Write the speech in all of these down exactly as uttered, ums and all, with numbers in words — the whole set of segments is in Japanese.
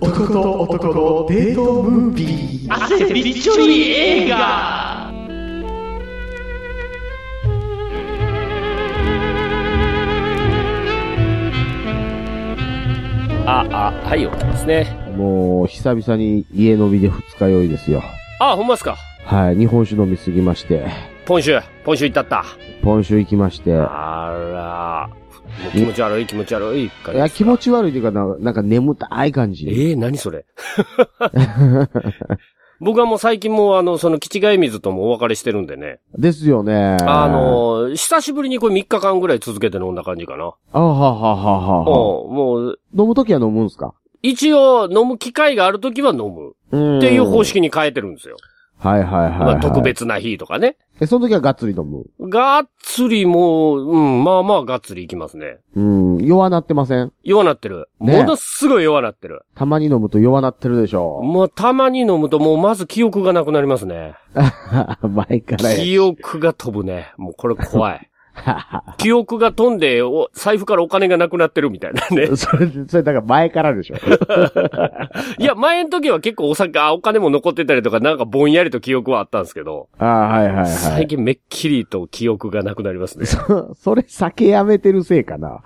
男と男のデートムービー。 汗びっちょり映画。あ、あ、はい、おったですね。 もう、久々に家飲みで二日酔いですよ。 あ、ほんまっすか。 はい、日本酒飲みすぎまして。 ポン酒、ポン酒行ったった。 ポン酒行きまして。 あら、もう気持ち悪い気持ち悪い感じ。 いや、気持ち悪いというかな、なんか眠たい感じ。 ええー、何それ。僕はもう最近もうあの、その、キチガイ水ともお別れしてるんでね。 ですよね。 あの、久しぶりにこれみっかかんぐらい続けて飲んだ感じかな。 あははははは。 もう、 飲むときは飲むんすか？ 一応、飲む機会があるときは飲む。っていう方式に変えてるんですよ。 はいはいはい、はい。まあ、 特別な日とかね。 え、その時はがっつり飲む？ がっつりもう、うん、まあまあがっつりいきますね。 うん、弱なってません？ 弱なってる。ね、ものすごい弱なってる。 たまに飲むと弱なってるでしょ。 もうたまに飲むともうまず記憶がなくなりますね。 前からや。 記憶が飛ぶね。もうこれ怖い。記憶が飛んでお、財布からお金がなくなってるみたいなね。 それ、それだから前からでしょ。 いや、前の時は結構お酒、あ、お金も残ってたりとか、なんかぼんやりと記憶はあったんですけど。 ああ、はいはいはい。 最近めっきりと記憶がなくなりますね。 そ、それ酒やめてるせいかな。 うん、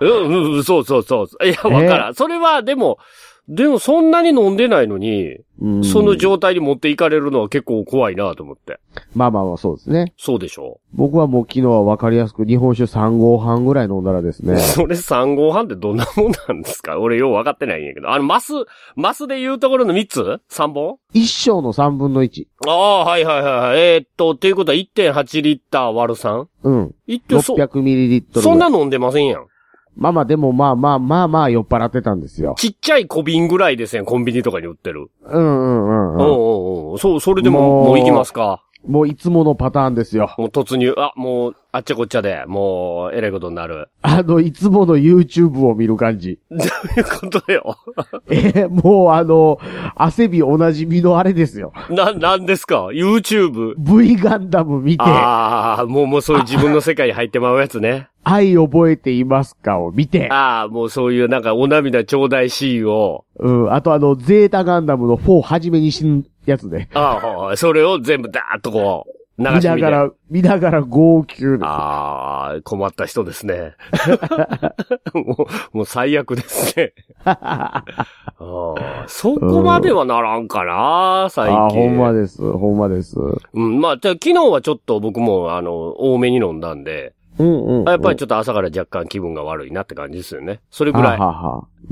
うん、そうそうそう。いや、わからん。それは、でも、でもそんなに飲んでないのに、うん、その状態に持っていかれるのは結構怖いなと思って。 まあまあまあそうですね。 そうでしょう。 僕はもう昨日は分かりやすく日本酒さんごうはんぐらい飲んだらですね。 それさんごうはんってどんなもんなんですか？俺よう分かってないんやけど。あの、マス、マスで言うところのみっつ ?さん 本一升のさんぶんのいち。 ああ、はいはいはい。えー、っと、っていうことは いってんはち リッター割る さん？ うん。 ろっぴゃくミリリットル。 そんな飲んでませんやん。 まあまあでもまあまあまあまあ酔っ払ってたんですよ。 ちっちゃい小瓶ぐらいですやん、コンビニとかに売ってる。 うんうんうんうん。 うんうんうん。そう、それでも、もう、もう行きますか。 もういつものパターンですよ。 もう突入、あ、もう、あっちゃこっちゃで、もう、えらいことになる。 あの、いつもの YouTube を見る感じ。 どういうことよ。 えー、もうあの、汗びおなじみのあれですよ。 な、なんですか ?YouTube。 V ガンダム見て。 ああ、もうもうそういう自分の世界に入ってまうやつね。 愛覚えていますかを見て。 ああ、もうそういうなんかお涙ちょうだいシーンを。 うん、あとあの、ゼータガンダムのフォー初めに死ぬやつね。 ああ、それを全部ダーッとこう。流し見て見ながら、見ながら号泣です。 ああ、困った人ですね。もう、もう最悪ですね。あそこまではならんかな、最近。 ああ、ほんまです、ほんまです。 うん、まあ、昨日はちょっと僕も、あの、多めに飲んだんで、 うんうん、うん。 やっぱりちょっと朝から若干気分が悪いなって感じですよね。それぐらい。 ははうん。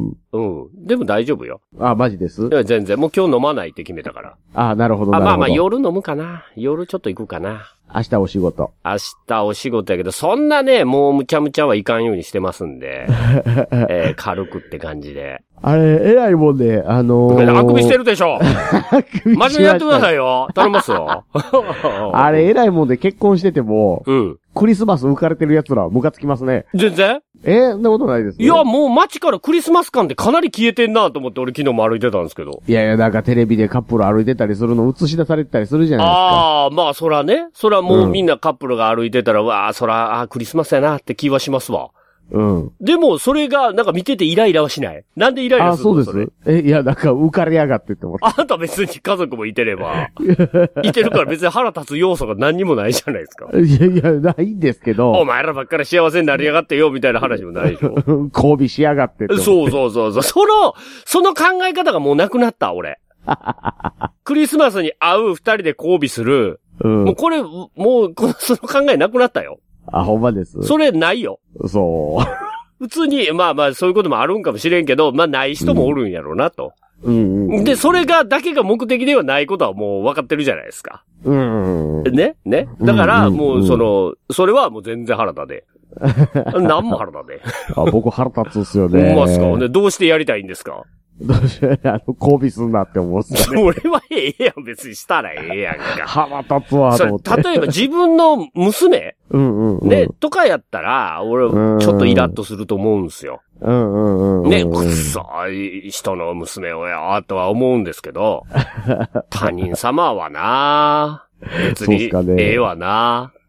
うん。でも大丈夫よ。 あ、マジです？ いや、全然。もう今日飲まないって決めたから。 あ、なるほど、なるほど。 あ、まあまあ夜飲むかな。夜ちょっと行くかな。 明日お仕事。 明日お仕事やけど、そんなね、もうむちゃむちゃはいかんようにしてますんで。えー、軽くって感じで。 あれ、偉いもんで、あのー。 あくびしてるでしょ。真面目にやってくださいよ。頼みますよ。 あれ、偉いもんで結婚してても、 うん。 クリスマス浮かれてる奴らはムカつきますね。 全然えー、そんなことないですいや、もう街からクリスマス感ってかなり消えてんなと思って俺昨日も歩いてたんですけど。 いやいや、なんかテレビでカップル歩いてたりするの映し出されてたりするじゃないですか。 ああ、まあそらね。そらもうみんなカップルが歩いてたら、うん、わあ、そら、あクリスマスやなって気はしますわ。 うん。でも、それが、なんか見ててイライラはしない。なんでイライラするの？あ、そうです。 え、いや、なんか浮かれやがってって思って。 あんた別に家族もいてれば。いてるから別に腹立つ要素が何にもないじゃないですか。 いやいや、ないんですけど。 お前らばっかり幸せになりやがってよ、みたいな話もないでしょ。 交尾しやがってって。 そうそうそうそう。その、その考え方がもうなくなった、俺。クリスマスに会う二人で交尾する。うん、もうこれ、もう、その考えなくなったよ。 あ、ほんまです。 それないよ。 そう。 普通に、まあまあそういうこともあるんかもしれんけど、まあない人もおるんやろうなと。 うんうんうん、 で、それが、だけが目的ではないことはもう分かってるじゃないですか。 うんうん、 ねねだから、もうその、それはもう全然腹立て。何も腹立て。 あ、僕腹立つっすよね。 ほんまっすか？ね、どうしてやりたいんですか？ どうして、あの、交尾すんなって思ってたね。 俺はええやん、別にしたらええやんか。 腹立つわ、と思って。 例えば自分の娘うんうん、うん、 ね、とかやったら、俺、ちょっとイラッとすると思うんですよ。 うんうんうん。 ね、くっそい人の娘をや、とは思うんですけど、他人様はな、別に、ええわな。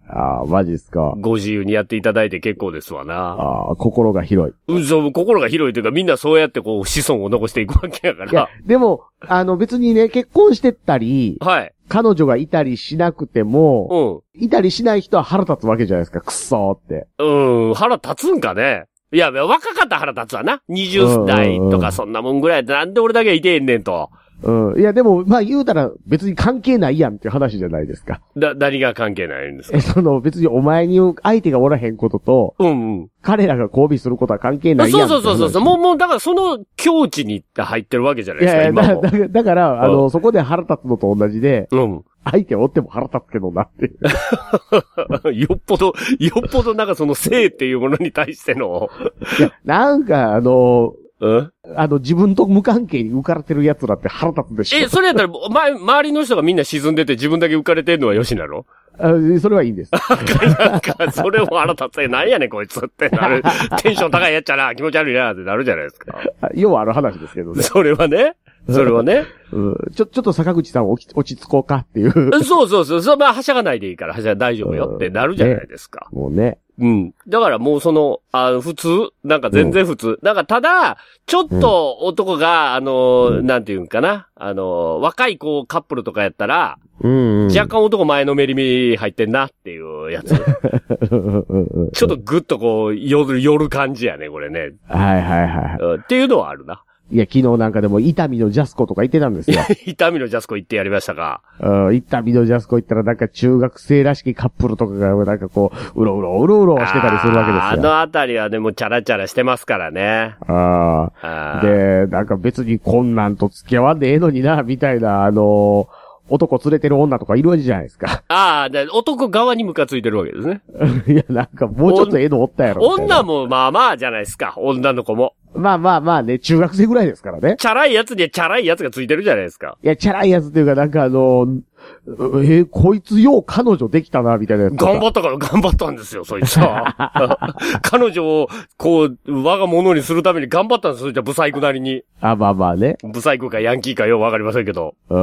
ああ、マジっすか。 ご自由にやっていただいて結構ですわな。 ああ、心が広い。 うん、そう、心が広いというかみんなそうやってこう子孫を残していくわけやから。 いや、でも、あの別にね、結婚してったり、 はい。 彼女がいたりしなくても、うん。いたりしない人は腹立つわけじゃないですか、くっそーって。 うん、腹立つんかね。いや、若かったら腹立つわな。にじゅう代とかそんなもんぐらいで、なんで俺だけいてへんねんと。 うん。いや、でも、まあ言うたら別に関係ないやんっていう話じゃないですか。 だ、何が関係ないんですか？ え、その別にお前に相手がおらへんことと、うんうん。彼らが交尾することは関係ないやん。 そうそうそうそう。もう、もう、だからその境地に入ってるわけじゃないですか、 いやいや、 今も。 だ、だ、だから、あの、そこで腹立つのと同じで、うん。相手おっても腹立つけどなってよっぽど、よっぽどなんかその性っていうものに対しての。 いや、なんかあの、 うんあの、自分と無関係に浮かれてる奴らって腹立つでしょ。 え、それやったら、ま、周りの人がみんな沈んでて自分だけ浮かれてんのはよしなの？ あ、それはいいんです。 なんか、それも腹立つ。なんやねんこいつってなる。テンション高いやっちゃな、気持ち悪いなってなるじゃないですか。 要はある話ですけどね。 それはね。それはね。 うん、ちょ、ちょっと坂口さん落ち、落ち着こうかっていう。 そうそうそう。そう、まあ、はしゃがないでいいから、はしゃが大丈夫よってなるじゃないですか。 ね、もうね。 うん。だからもうその、あ普通なんか全然普通。うん、なんかただ、ちょっと男が、あの、うん、なんていうんかな。あの、若い子カップルとかやったら、うんうん、若干男前のめり目入ってんなっていうやつ。ちょっとぐっとこう、寄る、寄る感じやね、これね。 はいはいはい。 うん、っていうのはあるな。 いや、昨日なんかでも、伊丹のジャスコとか行ってたんですよ。 伊丹のジャスコ行ってやりましたか。 うん、伊丹のジャスコ行ったら、なんか中学生らしきカップルとかが、なんかこう、うろうろ、うろうろしてたりするわけですよ。 あ, あのあたりはでも、チャラチャラしてますからね。 ああ。で、なんか別にこんなんと付き合わんでええのにな、みたいな、あのー、男連れてる女とかいるわけじゃないですか。 ああ、で男側にムカついてるわけですね。 いや、なんかもうちょっとええのおったやろ。 女もまあまあじゃないですか、女の子も。 まあまあまあね、中学生ぐらいですからね。 チャラいやつにはチャラいやつがついてるじゃないですか。 いや、チャラいやつっていうかなんかあの、えー、こいつよう彼女できたな、みたいなやつ。 頑張ったから頑張ったんですよ、そいつは。彼女を、こう、我が物にするために頑張ったんですよ、じゃあ、ブサイクなりに。 あ、まあまあね。 ブサイクかヤンキーかようわかりませんけど。 うん。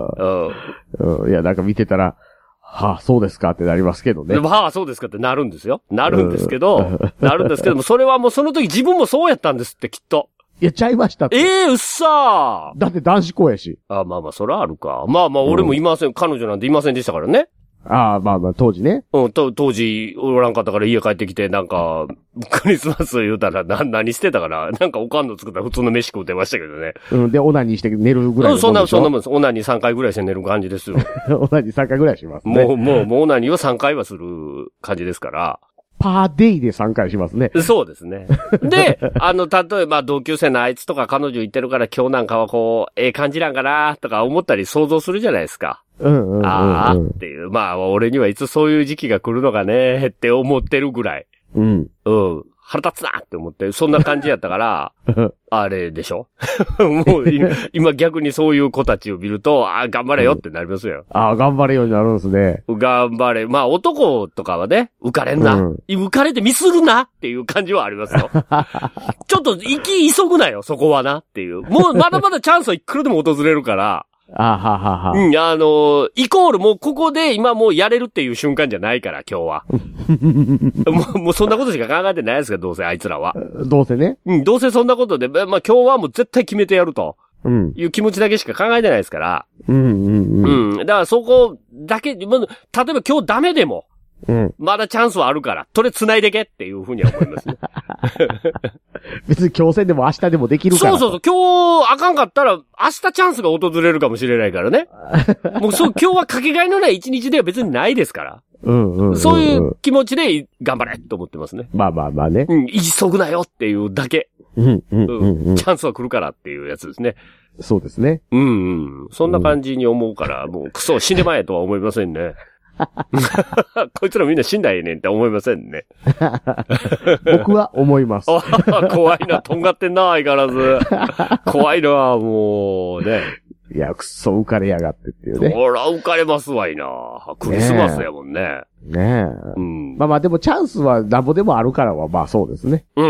うん。いや、なんか見てたら、はあ、そうですかってなりますけどね。 はあ、そうですかってなるんですよ。なるんですけど、なるんですけども、それはもうその時自分もそうやったんですって、きっと。 いや、ちゃいましたって。 ええー、うっさー。だって男子校やし。 あ、まあまあ、それはあるか。まあまあ、俺もいません。うん、彼女なんていませんでしたからね。 ああ、まあまあ、当時ね。 うん、と、当時、おらんかったから家帰ってきて、なんか、クリスマス言うたら、な、何してたかななんかおかんの作ったら普通の飯食うてましたけどね。 うん、で、オナニーして寝るぐらいのもんでしょ。うん、 そんな、そんなもんです。オナニーさんかいぐらいして寝る感じですよ。 オナニーさんかいぐらいしますね。 もう、もう、もうオナニーはさんかいはする感じですから。 パーデイでさんかいしますね。 そうですね。で、あの、例えば同級生のあいつとか彼女言ってるから今日なんかはこう、ええ感じなんかなとか思ったり想像するじゃないですか。 うんうんうん、うん。 ああっていう。まあ、俺にはいつそういう時期が来るのかねって思ってるぐらい。 うん。 うん。腹立つなって思って、そんな感じやったから、あれでしょもう今逆にそういう子たちを見ると、ああ、頑張れよってなりますよ。 うん、ああ、頑張れようになるんですね。 頑張れ。まあ男とかはね、浮かれんな。うん、浮かれてミスるなっていう感じはありますよ。ちょっと行き急ぐなよ、そこはなっていう。もうまだまだチャンスはいくらでも訪れるから。 あははは。 うん、あのー、イコールもうここで今もうやれるっていう瞬間じゃないから、今日は。もう、もうそんなことしか考えてないですから、どうせあいつらは。 どうせね。 うん、どうせそんなことで、まあ今日はもう絶対決めてやると。うん。いう気持ちだけしか考えてないですから。 うんうんうん。 うん。だからそこだけ、例えば今日ダメでも。うん。まだチャンスはあるから、とりあえず繋いでけっていうふうには思いますね。 別に今日戦でも明日でもできるから。 そうそうそう。今日あかんかったら、明日チャンスが訪れるかもしれないからね。もうそう、今日はかけがえのない一日では別にないですから。 うんうんうんうん、 そういう気持ちで頑張れと思ってますね。 まあまあまあね。 うん、急ぐなよっていうだけ。 うんうんうんうん、 チャンスは来るからっていうやつですね。 そうですね。 うんうん。そんな感じに思うから、うん、もうクソ死んでまえとは思いませんね。こいつらみんな死んだらええねんって思いませんね。 僕は思います。 怖いな、とんがってんな、相変わらず。怖いな、もうね。 いや、くっそ浮かれやがってっていうね。 ほら、浮かれますわいな。クリスマスやもんね。 ねえ。うん。まあまあでもチャンスはなんぼでもあるからはまあそうですね。 うん。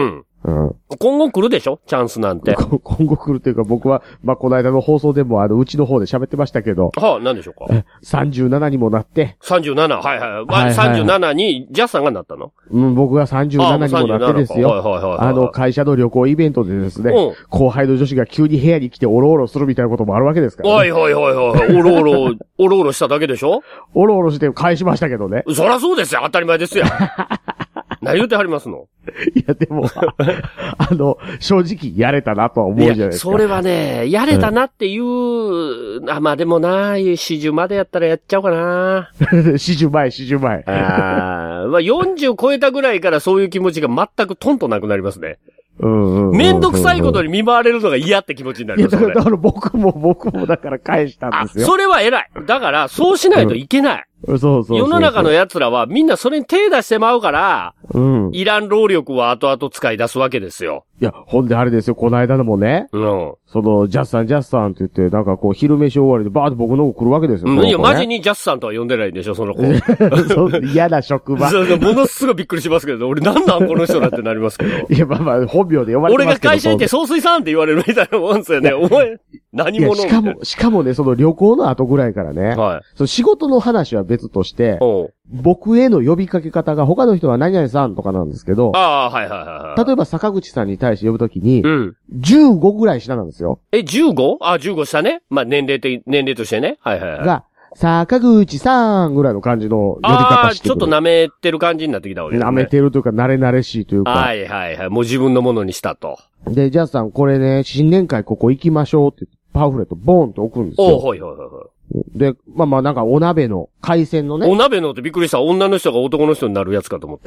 うん。 今後来るでしょチャンスなんて。 今後来るっていうか僕は、まあ、この間の放送でもあの、うちの方で喋ってましたけど。 はあ、何でしょうか ? さんじゅうななにもなって。 さんじゅうなな、はいはい。はいはい、さんじゅうななにジャスさんがなったの？ うん、僕がさんじゅうななにもなってですよ。 はいはいはいはい、 あの、会社の旅行イベントでですね、うん、後輩の女子が急に部屋に来ておろおろするみたいなこともあるわけですから、ね。 はいはいはいはい。おろおろ、おろおろしただけでしょおろおろして返しましたけどね。 そらそうですよ。当たり前ですよ。何言ってはりますの？ いや、でも、あの、正直、やれたなとは思うじゃないですか。 それはね、やれたなっていう、うん、あ、まあでもな、よんじゅうまでやったらやっちゃおうかな。 よんじゅう前、よんじゅう前。 あまあよんじゅう超えたぐらいからそういう気持ちが全くトンとなくなりますね。 うんうん。 めんどくさいことに見舞われるのが嫌って気持ちになります。 いや、だから僕も僕もだから返したんですよ。 あ、それは偉い。だから、そうしないといけない。 うん、そうそうそうそう。 世の中の奴らはみんなそれに手出してまうから、うん。いらん労力は後々使い出すわけですよ。 いや、ほんであれですよ、この間のもね。うん。その、ジャスさん、ジャスさんって言って、なんかこう、昼飯終わりでバーって僕の方来るわけですよ。 うん、 ね、 いや、マジにジャスさんとは呼んでないんでしょ、その子。 そう嫌な職場。 そうそう、ものすごいびっくりしますけど、俺なんなんこの人だってなりますけど。 いや、まあまあ、本名で呼ばれてますけど。 俺が会社行って総帥さんって言われるみたいなもんですよね。お前、何者しかも、しかもね、その旅行の後ぐらいからね。はい。その仕事の話は別として、僕への呼びかけ方が他の人は何々さんとかなんですけど、 ああ、はいはいはい。 例えば坂口さんに対して呼ぶときに、うん。じゅうごぐらい下なんですよ。 え、じゅうご? あ、じゅうご下ね。まあ、年齢的、年齢としてね。はいはいはい。 が、坂口さんぐらいの感じの呼び方してる。ああ、 ちょっと舐めてる感じになってきたわけですね。 舐めてるというか、慣れ慣れしいというか。 はいはいはい。もう自分のものにしたと。 で、ジャスさん、これね、新年会ここ行きましょうってパンフレットボーンと置くんですよ。 おはいはいはいはい。 で、まあまあなんかお鍋の、海鮮のね。 お鍋のってびっくりした。女の人が男の人になるやつかと思った。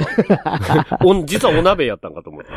お実はお鍋やったんかと思った。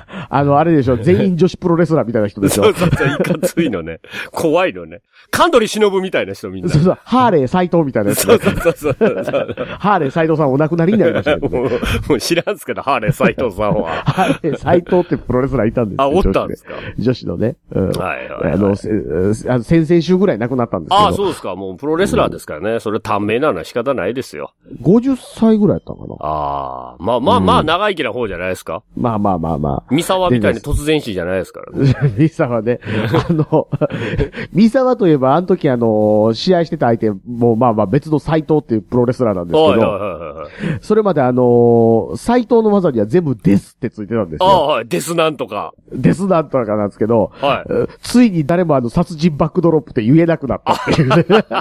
あの、あれでしょ、全員女子プロレスラーみたいな人でしょ。 そうそうそう、いかついのね。怖いのね。カンドリ忍みたいな人みんな。 そうそう、ハーレー斎藤みたいなやつ、 ね。そうそうそうそう。 ハーレー斎藤さんお亡くなりになりましたけど、ねもう。もう知らんすけど、ハーレー斎藤さんは。 ハーレー斎藤ってプロレスラーいたんですよ。 あ、おったんですか女子のね。うん、 はいはい、はい。 あの、あの先々週ぐらい亡くなったんですけど。 あ、そうですか。もうプロレスラーですからね。うん、それ短命なのは仕方ないですよ。 ごじゅっさいぐらいやったのかな。 ああ。まあまあまあ、長生きな方じゃないですか。 うん、まあまあまあまあ。 三沢みたいに突然死じゃないですからね。 三沢ね。あの、三沢といえば、あの時あの、試合してた相手、もうまあまあ別の斎藤っていうプロレスラーなんですけど、はいはいはいはい、それまであの、斎藤の技には全部デスってついてたんですよ。 ああ、はい。デスなんとか。 デスなんとかなんですけど、はい、ついに誰もあの、殺人バックドロップって言えなくなったっていうね。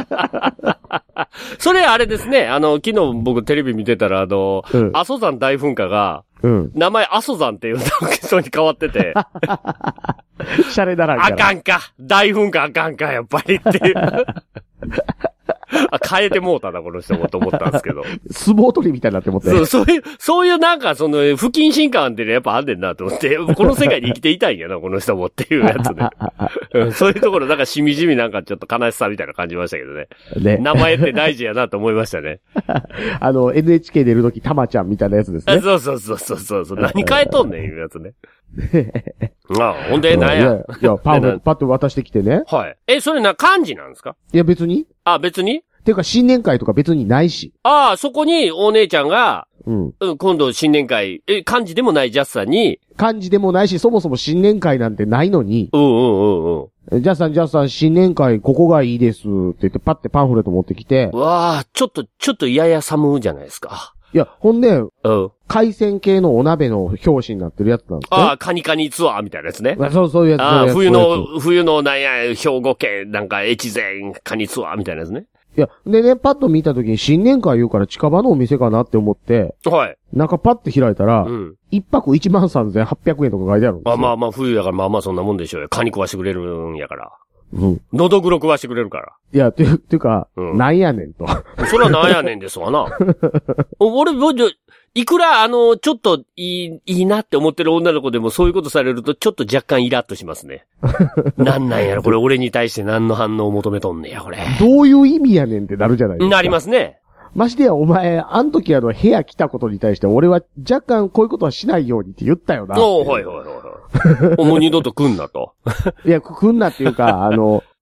それあれですね、あの、昨日僕テレビ見てたら、あの、うん、阿蘇山大噴火が、うん、名前阿蘇山っていう人に変わってて。 シャレだらんかあかんか。大噴火あかんか、やっぱりっていう。あ、変えてもうたな、この人もと思ったんですけど。 相撲取りみたいになって思って。 そう、そういう、そういうなんか、その、不謹慎感ってやっぱあんねんなと思って、この世界に生きていたいんやな、この人もっていうやつね。うん、そういうところ、なんかしみじみなんかちょっと悲しさみたいな感じましたけどね。ね。名前って大事やなと思いましたね。 あの、エヌエイチケー 出るとき、たまちゃんみたいなやつですね。 そうそうそうそうそう。何変えとんねん、いうやつね。ああ、ほんで、なんや。いや、 いやパン、パッと渡してきてね。 はい。え、それな、漢字なんですか？ いや、別に。 あ、別に？ ていうか、新年会とか別にないし。 ああ、そこに、お姉ちゃんが、うん。うん、今度新年会、え、漢字でもないジャスさんに。 漢字でもないし、そもそも新年会なんてないのに。 うんうんうんうん。 ジャスさん、ジャスさん、新年会、ここがいいです。って言って、パッてパンフレット持ってきて。 わあ、ちょっと、ちょっとやや寒じゃないですか。 いや、ほんで、 うん。 海鮮系のお鍋の表紙になってるやつなんですね。 ああ、カニカニツアーみたいなやつね。 あそう、そういうやつ。 ああ、冬の、冬のなんや、兵庫県、なんか、越前カニツアーみたいなやつね。 いや、でね、パッと見たときに新年会言うから近場のお店かなって思って、 はい。 なんかパッて開いたら、うん。一泊いちまんさんぜんはっぴゃくえんとか書いてあるんですよ。 あまあまあ、冬やからまあまあそんなもんでしょうよ。カニ食わしてくれるんやから。うん。喉黒食わしてくれるから。 いや、ていう、ていうか、うん、なんやねんと。 それはなんやねんですわな。俺、僕、いくら、あの、ちょっといい、いいなって思ってる女の子でもそういうことされるとちょっと若干イラッとしますね。なんなんやろ、これ俺に対して何の反応を求めとんねや、これ。 どういう意味やねんってなるじゃないですか。 なりますね。 ましてや、お前、あの時あの、部屋来たことに対して、俺は若干こういうことはしないようにって言ったよな。 おー、はいはいはいはい。もう二度と来んなと。 いや、来んなっていうか、あの、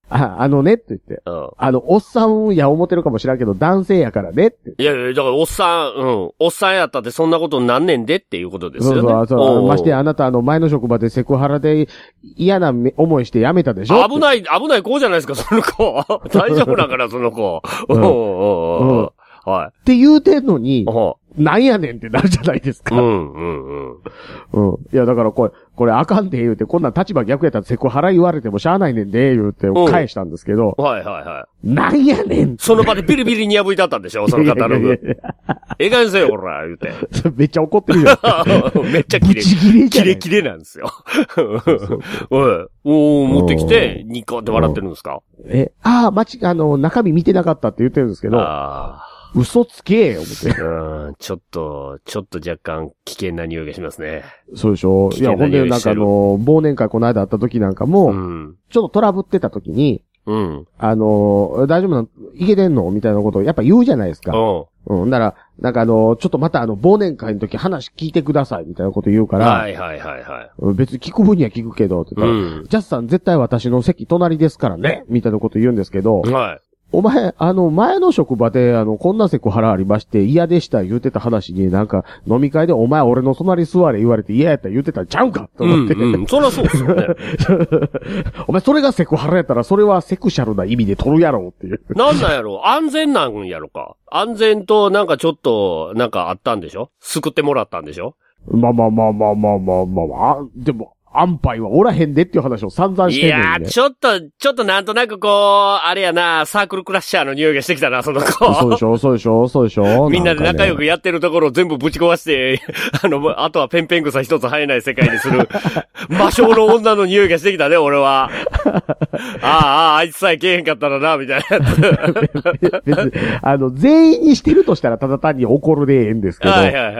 あ、あのねって言って。うん。あの、おっさんや思ってるかもしれんけど、男性やからねって。 いやいや、だからおっさん、うん。おっさんやったってそんなことになんねんでっていうことですよね。 そうそうそう。ましてあなたあの前の職場でセクハラで嫌な思いして辞めたでしょ。 危ない、危ない子じゃないですか、その子。大丈夫だから、その子。うん。うん。うん。はい。 って言うてんのに、なんやねんってなるじゃないですか。うん、うん、うん。うん。いや、だからこれ、これあかんで言うて、こんなん立場逆やったらセクハラ言われてもしゃあないねんで、言うて返したんですけど。 はいはいはい。 なんやねんその場でビリビリに破いてあったんでしょそのカタログ。ええかんせよ、ほら、言うて。 めっちゃ怒ってるよ。 めっちゃキレ、キレキレなんですよ。おい、おー、持ってきて、ニコって笑ってるんですかえ、ああ、まち、あの、中身見てなかったって言ってるんですけど。ああ。嘘つけよ、思って。 うん、ちょっと、ちょっと若干危険な匂いがしますね。 そうでしょ。いや、ほんで、なんかあの、忘年会この間あった時なんかも、うん、ちょっとトラブってた時に、うん。あの、大丈夫なのいけてんのみたいなことをやっぱ言うじゃないですか。うん。うん。だから、なんかあの、ちょっとまたあの、忘年会の時話聞いてください、みたいなこと言うから。はいはいはいはい。別に聞く分には聞くけど、って言ったら、うん、ジャスさん絶対私の席隣ですからね、みたいなこと言うんですけど、はい。お前、あの、前の職場で、あの、こんなセクハラありまして、嫌でした言うてた話に、なんか、飲み会でお前俺の隣座れ言われて嫌やった言うてたんちゃうかと思って。 うん、うん。そりゃそうですよね。 お前それがセクハラやったら、それはセクシャルな意味で取るやろっていう。 なんなんやろ安全なんやろか安全と、なんかちょっと、なんかあったんでしょ救ってもらったんでしょまあまあまあまあまあまあまあまあ、でも、安牌はおらへんでっていう話を散々してるんね。 いやー、ちょっと、ちょっとなんとなくこう、あれやな、サークルクラッシャーの匂いがしてきたな、その子。 そうでしょ、そうでしょ、そうでしょ。 みんなで仲良くやってるところを全部ぶち壊して、あの、あとはペンペン草一つ生えない世界にする、魔性の女の匂いがしてきたね、俺は。ああ、ああ、あいつさえけえへんかったらな、みたいなやつ。 別に、あの、全員にしてるとしたらただ単に怒るでええんですけど。はいはいはいはい。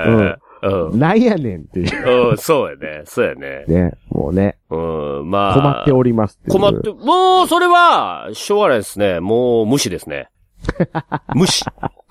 うんうん。なんやねんっていう。 うん、そうやね。そうやね。 ね。もうね。 うん、まあ。 困っておりますって。 困って、もう、それは、しょうがないですね。もう、無視ですね。無視。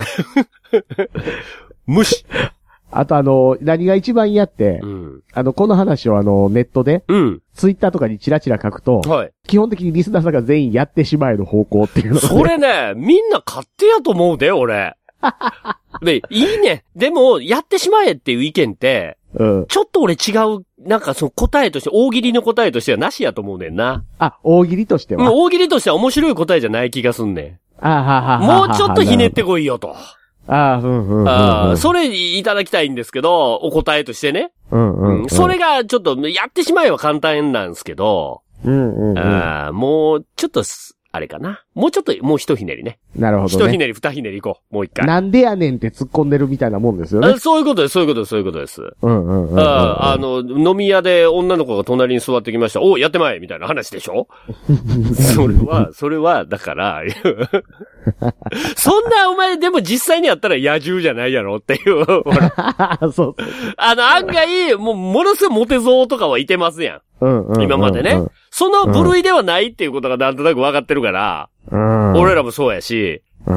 無視。 あとあの、何が一番嫌って、うん、あの、この話をあの、ネットで、うん、ツイッターとかにチラチラ書くと、はい、基本的にリスナーさんが全員やってしまえの方向っていうの、ね。 それね、みんな勝手やと思うで、俺。で、いいね。でも、やってしまえっていう意見って、うん、ちょっと俺違う、なんかその答えとして、大喜利の答えとしてはなしやと思うねんな。 あ、大喜利としては、 うん、大喜利としては面白い答えじゃない気がすんねん。 あはははもうちょっとひねってこいよと。 あうんうんうんうん、 あそれいただきたいんですけど、お答えとしてね。うんうんうん、それがちょっと、やってしまえば簡単なんですけど、うんうんうん、あもうちょっと、あれかな。もうちょっと、もう一ひねりね。 なるほどね。 一ひねり、二ひねりいこう。もう一回。 なんでやねんって突っ込んでるみたいなもんですよね。 そういうことです、そういうことです、そういうことです。うんうんうん、うん。ああの、飲み屋で女の子が隣に座ってきました。おやってまえみたいな話でしょそれは、それは、だから、そんなお前でも実際にやったら野獣じゃないやろっていう。ほらそうそう。あの、案外、もう、ものすごいモテゾーとかはいてますやん。うんうんうんうん、今までね。その部類ではないっていうことがなんとなく分かってるから、うん、俺らもそうやし、うん、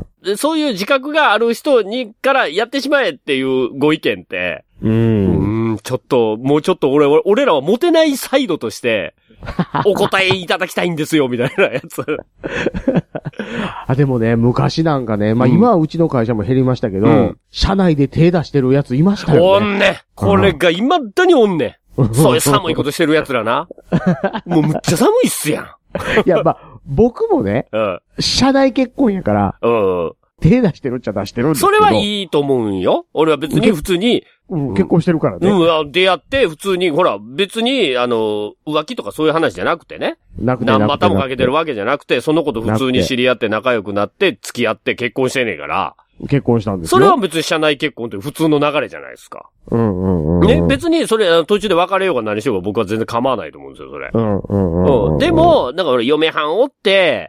で、そういう自覚がある人にからやってしまえっていうご意見って、うん、うんちょっと、もうちょっと俺、俺らはモテないサイドとして、お答えいただきたいんですよ、みたいなやつ。 あ、でもね、昔なんかね、まあ、うん、今はうちの会社も減りましたけど、うん、社内で手出してるやついましたよね。 おんね。これが未だにおんね。そういう寒いことしてる奴らな。もうむっちゃ寒いっすやん。 いや、まあ、僕もね、うん、社内結婚やから、うん、手出してるっちゃ出してるんですけど。 それはいいと思うんよ。俺は別に普通に、 うん、結婚してるからね。 うん、出会って普通に、ほら、別に、あの、浮気とかそういう話じゃなくてね。なくて何股もかけてるわけじゃなくて、その子と普通に知り合って仲良くなって、付き合って結婚してねえから。 結婚したんですよ。 それは別に社内結婚って普通の流れじゃないですか。うんうんうん。ね、別にそれ途中で別れようが何しようが僕は全然構わないと思うんですよ、それ。うんうんうん、うん。でも、なんか俺嫁はんおって、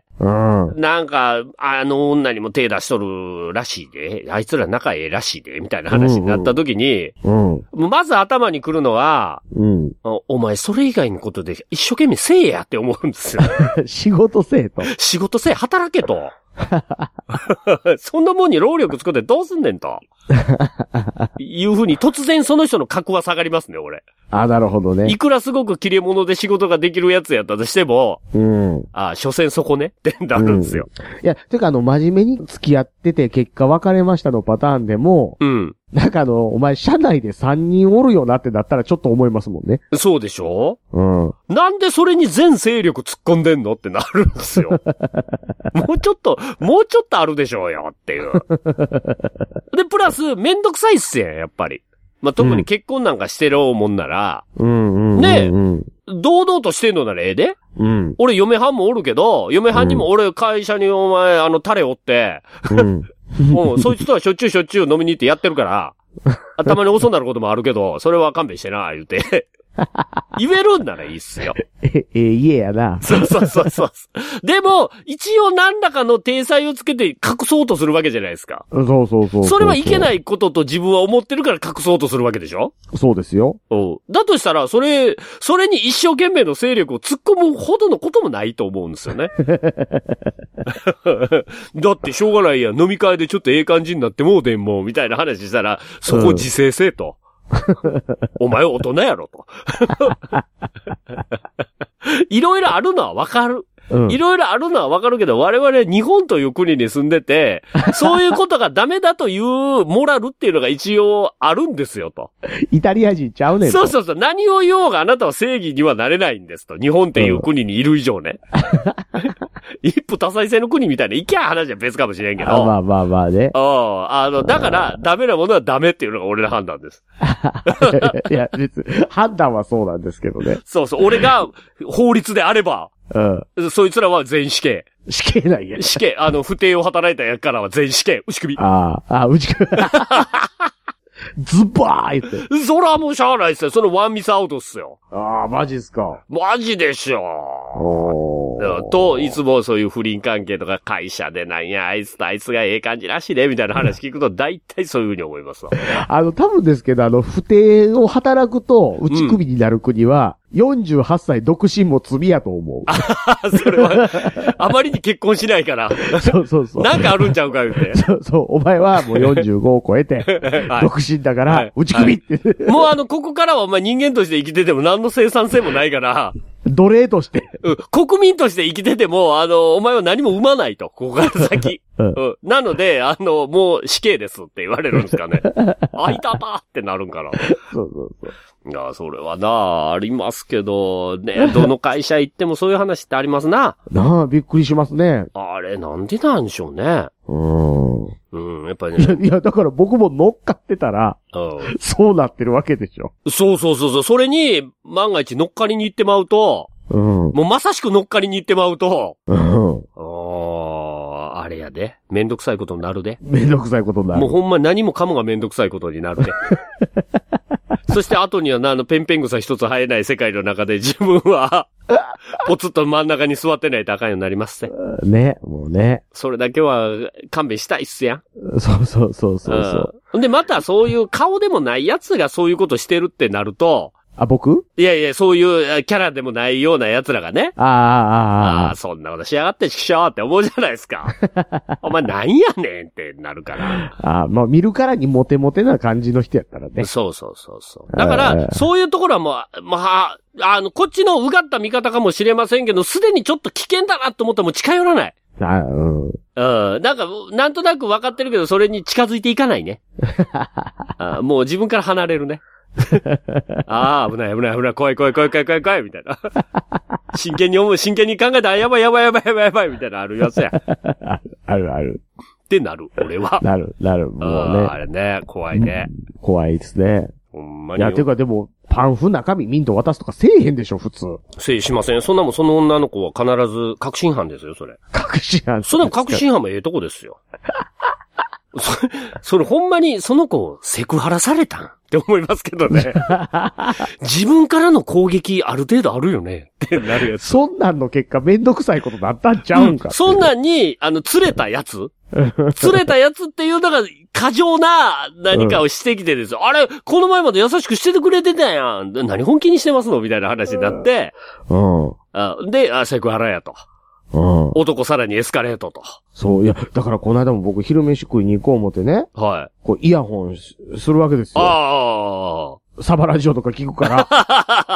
うん、なんか、あの女にも手出しとるらしいで、あいつら仲ええらしいで、みたいな話になった時に、うんうん、まず頭に来るのは、うん、お前それ以外のことで一生懸命せえやって思うんですよ。 仕事せえと。 仕事せえ、働けと。そんなもんに労力作ってどうすんねんと。いうふうに突然その人の格は下がりますね、俺。 あ、なるほどね。 いくらすごく切れ者で仕事ができるやつやったとしても、 うん。 あ、所詮そこねってなるんですよ。 うん、いや、てかあの、真面目に付き合ってて結果別れましたのパターンでも、 うん。 なんかあの、お前社内でさんにんおるよなってなったらちょっと思いますもんね。 そうでしょ？ うん。 なんでそれに全勢力突っ込んでんのってなるんですよ。もうちょっと、もうちょっとあるでしょうよっていう。で、プラス、めんどくさいっすやん、やっぱり。まあ、特に結婚なんかしてるもんなら、 うんうんうんうん、 ねえ、堂々としてんのならええで、 うん、 俺嫁はんもおるけど、嫁はんにも俺会社にお前、あの、タレおって、うん、もうそいつとはしょっちゅうしょっちゅう飲みに行ってやってるから、たまに遅なることもあるけど、それは勘弁してな、言うて。言えるんならいいっすよ。 え、え、家やな。 そうそうそうそう。でも、一応何らかの体裁をつけて隠そうとするわけじゃないですか。 そうそうそうそう。 それはいけないことと自分は思ってるから隠そうとするわけでしょ？ そうですよ。 おう。だとしたら、それ、それに一生懸命の勢力を突っ込むほどのこともないと思うんですよね。だってしょうがないや、飲み会でちょっとええ感じになってもうでんも、みたいな話したら、そこ自制せえと。お前大人やろと。いろいろあるのはわかる。いろいろあるのはわかるけど、我々日本という国に住んでて、そういうことがダメだというモラルっていうのが一応あるんですよと。 イタリア人ちゃうねんと。 そうそうそう。何を言おうがあなたは正義にはなれないんですと。日本っていう国にいる以上ね。一夫多妻制の国みたいな、いきゃ話は別かもしれんけど。 あまあまあまあね。 ああ、あの、だから、ダメなものはダメっていうのが俺の判断です。 いや、別に、判断はそうなんですけどね。 そうそう。俺が法律であれば、 うん。 そいつらは全死刑。 死刑なんや。 死刑。あの、不定を働いたやからは全死刑。牛首。 ああ、ああ、牛首。ズバー言って。 そらもうしゃあないっすよ。そのワンミスアウトっすよ。 ああ、マジっすか。 マジでしょ。と、いつもそういう不倫関係とか会社でなんや、あいつとあいつがええ感じらしいね、みたいな話聞くと大体そういうふうに思いますわ。 あの、多分ですけど、あの、不定を働くと、打ち首になる国は、うん、よんじゅうはっさい独身も罪やと思う。 あそれは、あまりに結婚しないから。 そうそうそう。 なんかあるんちゃうか言うて。 そうそう。お前はもうよんじゅうごを超えて、はい、独身だから、はい、打ち首って、はい。 もうあの、ここからはお前人間として生きてても何の生産性もないから。 奴隷として。 うん。国民として生きてても、あの、お前は何も生まないと。ここから先。うんうん。なので、あの、もう死刑ですって言われるんですかね。あいたたってなるんかな。 そうそうそう。 いや、それはな、ありますけど、ね、どの会社行ってもそういう話ってありますな。 なあ、びっくりしますね。 あれ、なんでなんでしょうね。 うん。 うん、やっぱりね。 いや、いやだから僕も乗っかってたら、うん、そうなってるわけでしょ。 そうそうそうそう。それに、万が一乗っかりに行ってまうと、うん、もうまさしく乗っかりに行ってまうと、うん、あ, あれやで。めんどくさいことになるで。 めんどくさいことになる。 もうほんま何もかもがめんどくさいことになるで。そして後にはな、あの、ペンペン草一つ生えない世界の中で自分は、ポツッと真ん中に座ってないとあかんようになりますね。 ね、もうね。 それだけは勘弁したいっすやん。そうそうそうそうそう、 うん。で、またそういう顔でもない奴がそういうことしてるってなると、 あ、僕？ いやいや、そういうキャラでもないような奴らがね。 ああ、ああ、 ああ、そんなことしやがってちくしょーって思うじゃないですか。お前なんやねんってなるから。 ああ、まあ見るからにモテモテな感じの人やったらね。 そうそうそうそう。だから、そういうところはもう、まあ、あの、こっちのうがった見方かもしれませんけど、すでにちょっと危険だなと思ったらもう近寄らない。 あうん。 うん。なんか、なんとなく分かってるけど、それに近づいていかないね。あもう自分から離れるね。ああ、危ない危ない危ない、怖い怖い怖い怖い怖い怖い、みたいな。真剣に思う、真剣に考えたら、やばいやばいやばいやばいやばい、みたいなあるやつや。 あるある。 ってなる、俺は。 なる、なる、もうね。 あれね、怖いね。 怖いですね。 ほんまに。 いや、ていうかでも、パンフ中身ミント渡すとかせえへんでしょ、普通。 せいしません。そんなもん、その女の子は必ず確信犯ですよ、それ。 確信犯。 そんなも確信犯もええとこですよ。それ、それほんまにその子セクハラされたんって思いますけどね。自分からの攻撃ある程度あるよねってなるやつ。 そんなんの結果めんどくさいことなったんちゃうんか、うん、 そんなんに、あの、釣れたやつ釣れたやつっていうのが過剰な何かをしてきてですよ。うん、あれ、この前まで優しくしててくれてたやん。何本気にしてますのみたいな話になって。うん。あで、あ、セクハラやと。うん、男さらにエスカレートと。 そう、いや、だからこの間も僕昼飯食いに行こう思ってね。はい。こうイヤホンするわけですよ。ああ。 サバラジオとか聞くから。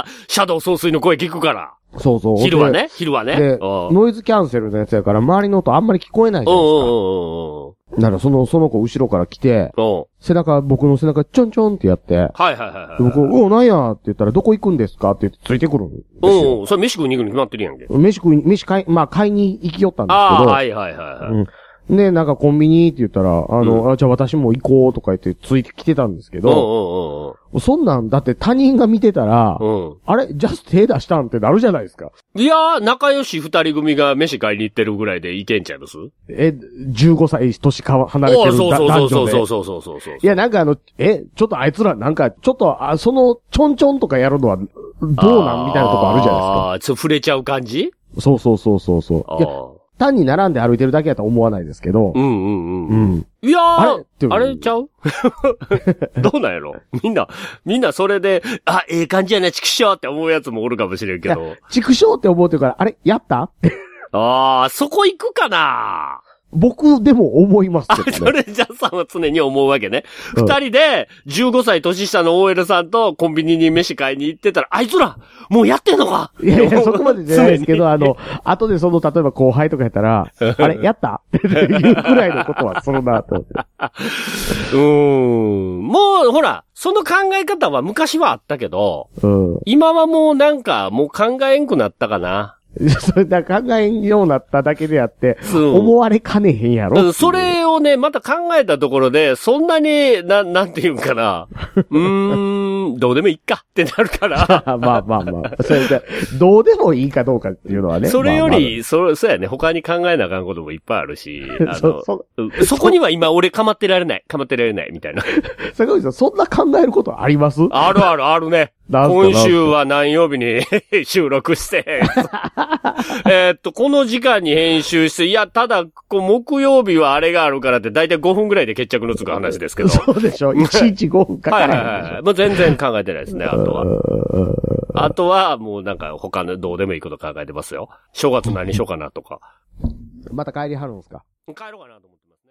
シャドウ総帥の声聞くから。 そうそう。 昼はね、昼はね。 で、ノイズキャンセルのやつやから、周りの音あんまり聞こえないじゃないですか。だからその、その子後ろから来て、背中、僕の背中ちょんちょんってやって、 はいはいはいはい。 僕、おう、なんやって言ったら、どこ行くんですかって言ってついてくるんですよ。 うん、それ飯食いに行くに決まってるやんけ。 飯食い、飯買い、まあ買いに行きよったんですけど。ああ、はいはいはいはい。うんで、なんかコンビニって言ったら、あの、うん、あじゃあ私も行こうとか言ってついてきてたんですけど、うんうんうん、そんなん、だって他人が見てたら、うん、あれジャス手出したんってなるじゃないですか。 いやー、仲良し二人組が飯買いに行ってるぐらいでいけんちゃいますえ、じゅうごさい年か離れてるそうそうそうそうそうそうそうそうそう。 いや、なんかあの、え、ちょっとあいつら、なんか、ちょっと、あ、その、ちょんちょんとかやるのは、どうなんみたいなとこあるじゃないですか。ああ、ちょっと触れちゃう感じそうそうそうそうそう。いや単に並んで歩いてるだけやとは思わないですけど。 うんうんうん。うん。いやー、あれあれちゃうどうなんやろみんな、みんなそれで、あ、ええ感じやな、チクショーって思うやつもおるかもしれんけど。 チクショーって思うてるから、あれやったああ、そこ行くかな僕でも思いますけどね。 あ、それじゃさんは常に思うわけね。二、うん、人で、じゅうごさい年下の オーエル さんとコンビニに飯買いに行ってたら、あいつら、もうやってんのかいやいや、そこまでじゃないですけど、あの、後でその、例えば後輩とかやったら、あれ、やったっていうくらいのことは、そのなと。うーん。もう、ほら、その考え方は昔はあったけど、うん、今はもうなんか、もう考えんくなったかな。 それだ考えんようになっただけであって、思われかねへんやろ。 それをね、また考えたところで、そんなに、な、なんていうんかな。うーん、どうでもいいかってなるから。 まあまあまあ。それで、どうでもいいかどうかっていうのはね。 それより、まあまあ、そ、そうやね、他に考えなあかんこともいっぱいあるし、あのそ、そ、そこには今俺構ってられない、構ってられない、みたいな。 坂口さん、そんな考えることあります？ あるあるあるね。今週は何曜日に収録して、えっと、この時間に編集して、いや、ただ、こう木曜日はあれがあるからって大体ごふんぐらいで決着のつく話ですけど。 そうでしょ。いちいちごふんかかる。 はいはいはい。もう全然考えてないですね、あとは。あとは、もうなんか他のどうでもいいこと考えてますよ。正月何しようかなとか。 また帰りはるんですか？ 帰ろうかなと思ってますね。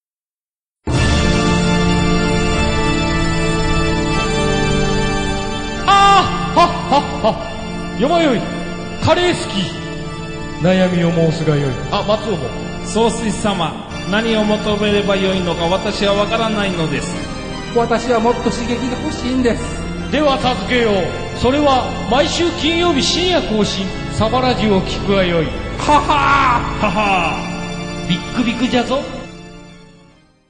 あーはっはっはよまよいカレー好き悩みを申すがよい。あ、松尾も総帥様、何を求めればよいのか私はわからないのです。 私はもっと刺激が欲しいんです。 では助けよう。それは毎週金曜日深夜更新サバラジュを聞くがよい。 ははーははービックビックじゃぞ。